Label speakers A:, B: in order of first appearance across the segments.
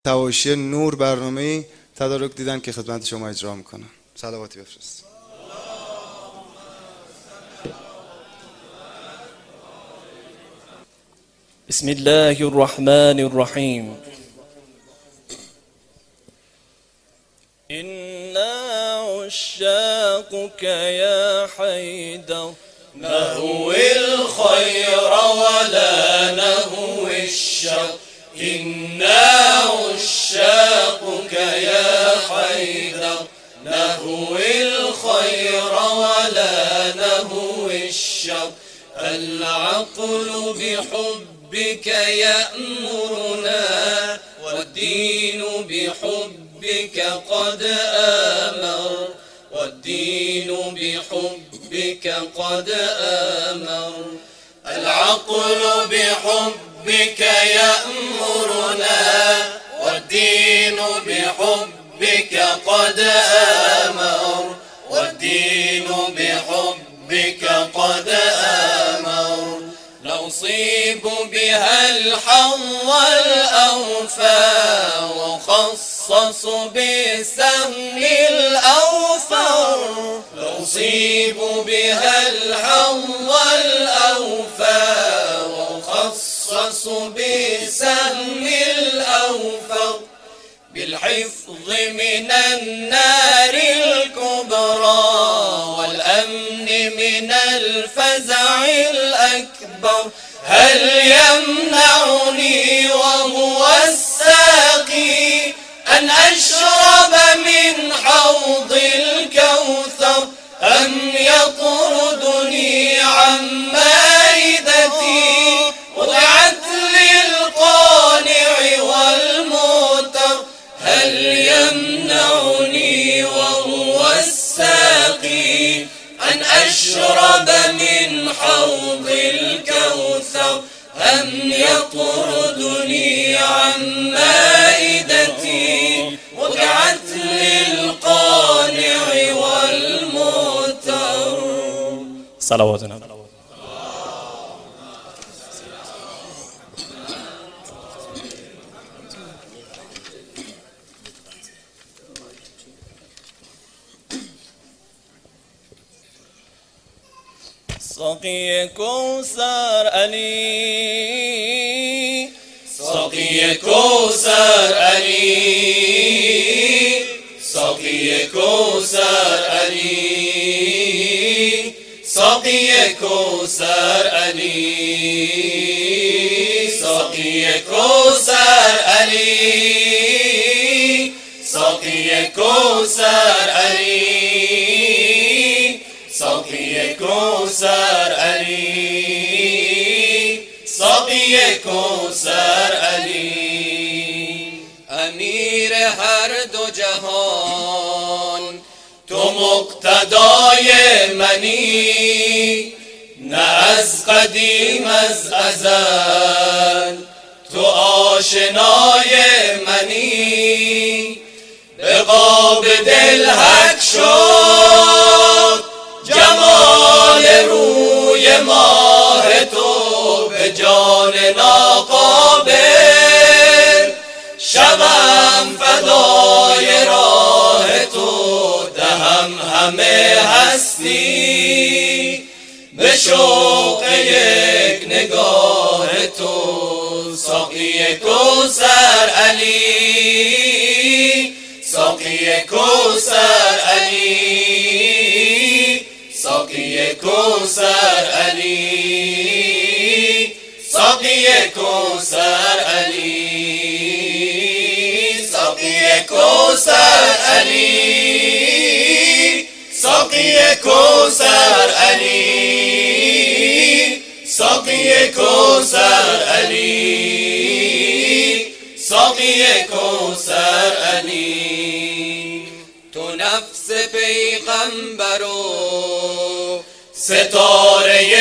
A: تواشی نور برنامه‌ای تدارک دیدن که خدمت شما اجرا میکنن. صلواتی بفرست.
B: بسم الله الرحمن الرحيم. إنا عشاقك يا حيدر نهوي الخير ولا نهوي الشر. إنا عشاقك يا حيدر نهوي الخير ولا نهوي الشر. العقل بحبك يأمرنا والدين بحبك قد آمر. والدين بحبك قد آمر. العقل بحبك يأمرنا والدين بحبك قد آمر. والدين بحبك قد آمر. نصيب بها الحظ الأوفى وخصص بسهم الأوفر. نصيب بها الحظ الأوفى وخصص بسهم الأوفر. بالحفظ من النار الكبرى والأمن من الفزع الأكبر. هل يمنعني وهو الساقي أن أشرب من حوض الكوثر أم يطردني عن مائدتي وضعت للقانع والموتر. هل يمنعني وهو الساقي أن أشرب من حوض الكوثر أم يطردني عن مائدتي وضعت للقانع والموتر. صلواتنا. ساقی کوثر علی. ساقی کوثر علی. ساقی کوثر علی. ساقی کوثر علی. ساقی کوثر علی. ساقی کوثر علی. ساقی کوثر علی. ساقی کوثر علی. امیر هر دو جهان تو مقتدای منی. نه از قدیم از ازل تو آشنای منی. به قاب دل حق شد جمال روی ماه تو. به جان ناقابل شوم فدای راه تو. دهم همه هستی به شوق یک نگاه تو. ساقی کوثر علی. ساقی کوثر علی. ساقی کوثر علی. ساقی کوثر علی. ساقی کوثر علی. ساقی کوثر علی. ساقی کوثر علی. ساقی کوثر علی. تو نفس پیغمبر و ستاره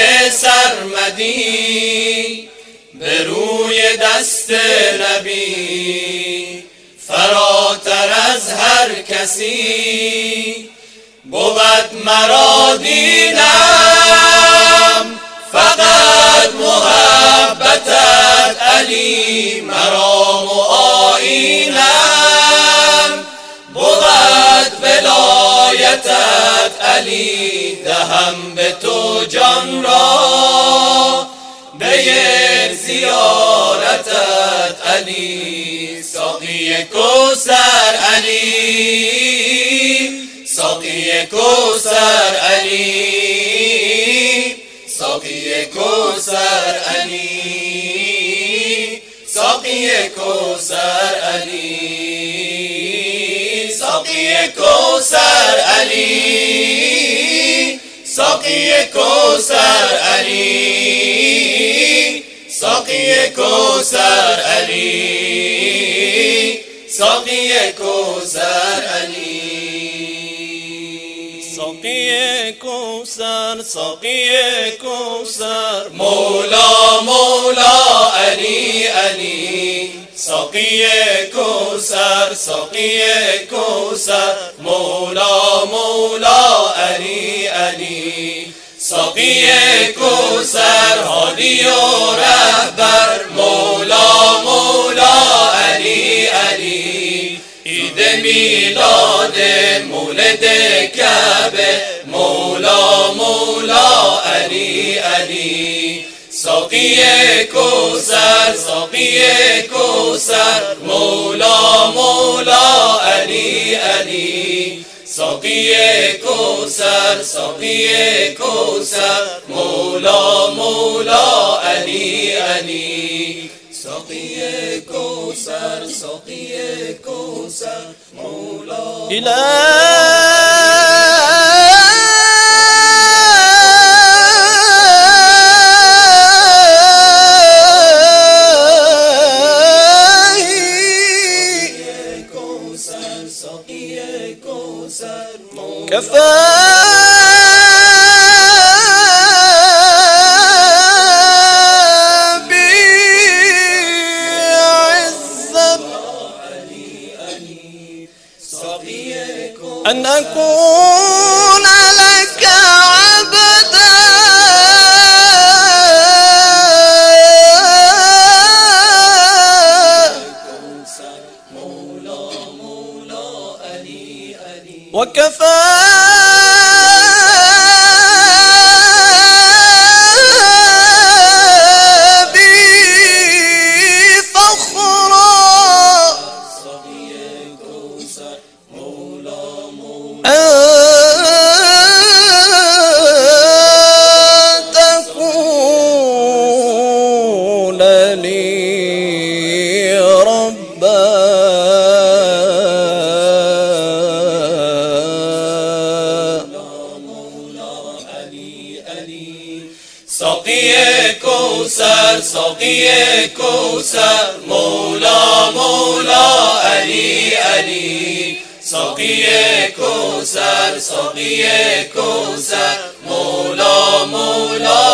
B: سرمدی. به روی دست نبی فراتر از هر کسی. بود مرا دینم فقط محبتت علی. مرام و آیینم بود ولایتت علی، دهم به تو جان را به یک زیارتت علی. ساقی کوثر علی، ساقی کوثر علی، ساقی کوثر علی، ساقی کوثر علی، ساقی کوثر علی، ساقی کوثر علی، ساقی کوثر علی، ساقی کوثر علی.
C: ساقی کوثر، ساقی کوثر،
B: مولا مولا علی علی. ساقی کوثر، ساقی کوثر، مولا مولا علی علی. ساقی کوثر، هادی و رهبر، مولا مولا علی علی. عید میلاد مولد کعبه، مولا مولا علی علی. ساقی کوثر، ساقی کوثر، مولا مولا علی علی. ساقی کوثر، ساقی کوثر، مولا مولا علی علی. ساقی کوثر، ساقی کوثر، مولا
C: كفى بي عزة أن أكون لك عبدا وكفى بي فخرا أن تكون لي ربا.
B: ساقی کوثر، ساقی کوثر، مولا مولا علی علی. ساقی کوثر، ساقی کوثر، مولا مولا